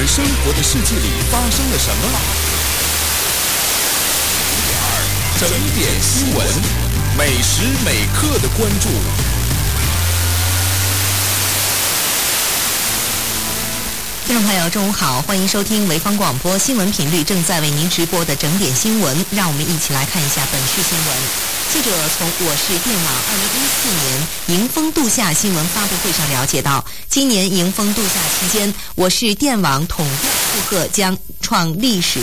们生活的世界里发生了什么？整点新闻，每时每刻的关注。 听众朋友，中午好，欢迎收听潍坊广播新闻频率正在为您直播的整点新闻。让我们一起来看一下本市新闻。记者从我市电网2014年迎风度夏新闻发布会上了解到，今年迎风度夏期间，我市电网统调负荷将创历史